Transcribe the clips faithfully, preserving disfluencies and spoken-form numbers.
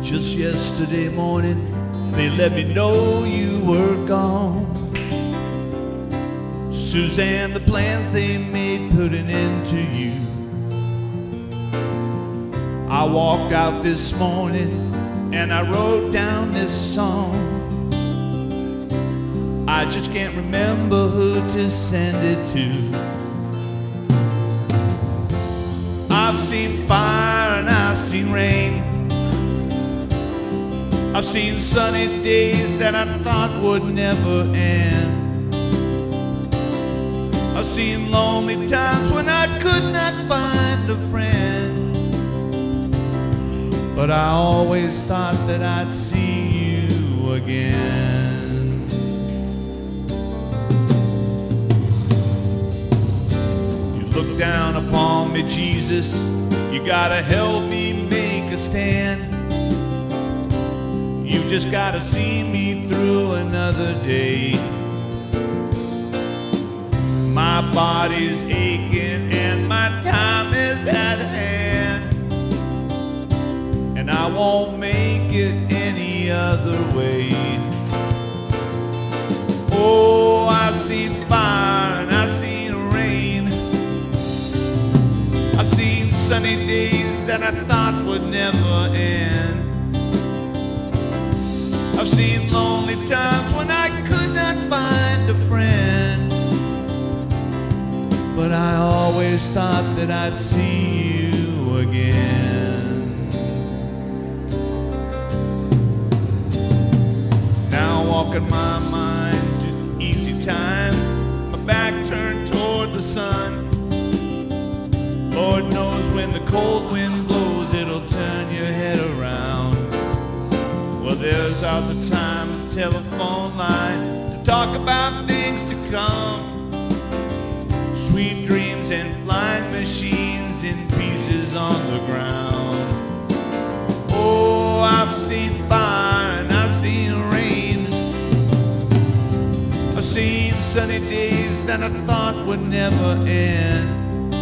Just yesterday morning, they let me know you were gone. Suzanne, the plans they made put an end to you. I walked out this morning and I wrote down this song. I just can't remember who to send it to. I've seen fire and I've seen rain. I've seen sunny days that I thought would never end. I've seen lonely times when I could not find a friend. But I always thought that I'd see you again. You look down upon me, Jesus. You gotta help me make a stand. You just gotta see me through another day. My body's aching and my time is at hand, and I won't make it any other way. Oh, I see fire and I see rain. I've seen sunny days that I thought would never end. I've seen lonely times when I could not find a friend. But I always thought that I'd see you again. Now I walk in my mind to easy time, my back turned toward the sun. Lord knows when the cold wind blows, it'll turn your head around. Well, there's always a time, a telephone line to talk about things to come. Sweet dreams and flying machines in pieces on the ground. Oh, I've seen fire and I've seen rain. I've seen sunny days that I thought would never end.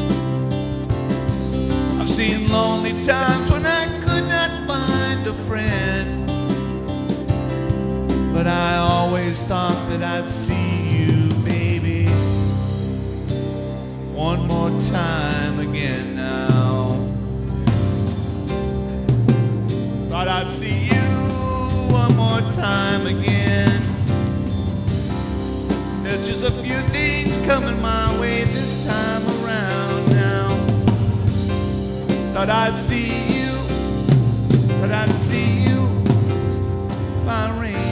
I've seen lonely times when I could not find a friend. But I always thought that I'd see you, baby, one more time again now. Thought I'd see you one more time again. There's just a few things coming my way this time around now. Thought I'd see you, thought I'd see you by rain.